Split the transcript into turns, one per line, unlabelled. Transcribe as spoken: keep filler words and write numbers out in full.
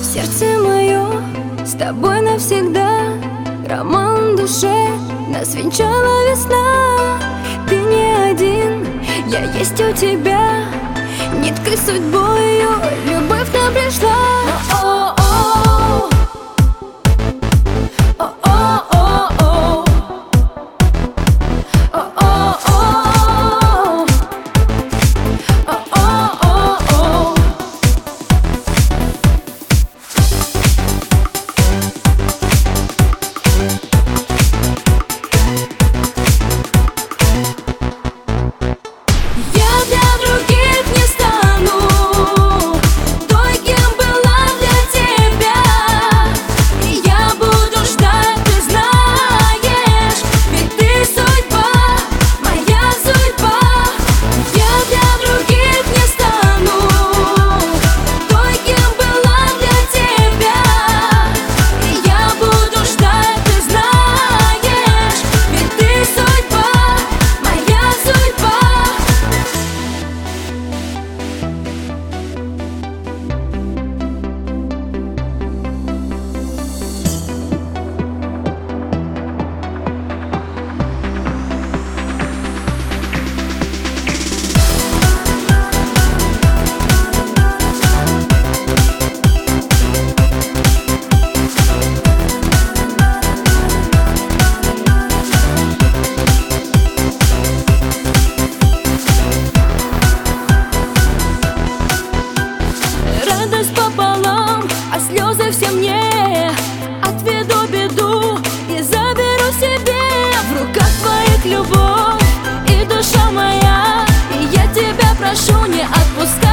Сердце мое с тобой навсегда, роман в душе нас венчала весна. Ты не один, я есть у тебя, ниткой судьбою любовь нам пришла. О-о-о, о-о-о, о-о-о, о-о-о. Я для других не стану той, кем была для тебя. И я буду ждать, ты знаешь, ведь ты судьба, моя судьба. Я для других не стану той, кем была для тебя. И я буду ждать, ты знаешь, ведь ты судьба, моя судьба. Радость пополам, а слезы все мне. Отведу беду и заберу себе. В руках твоих любовь и душа моя, и я тебя прошу, не отпускай.